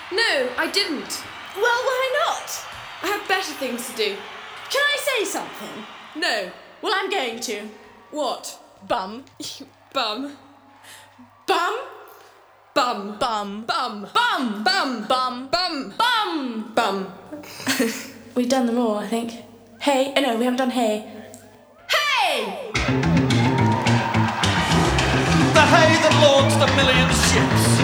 No, I didn't. Well, why not? I have better things to do. Can I say something? No. Well, I'm going to. What? Bum. Bum. Bum. Bum. Bum. Bum. Bum. Bum. Bum. Bum. Bum. Bum. We've done them all, I think. Hey. Oh, no, we haven't done hey. Hey! The hay that launched a million ships.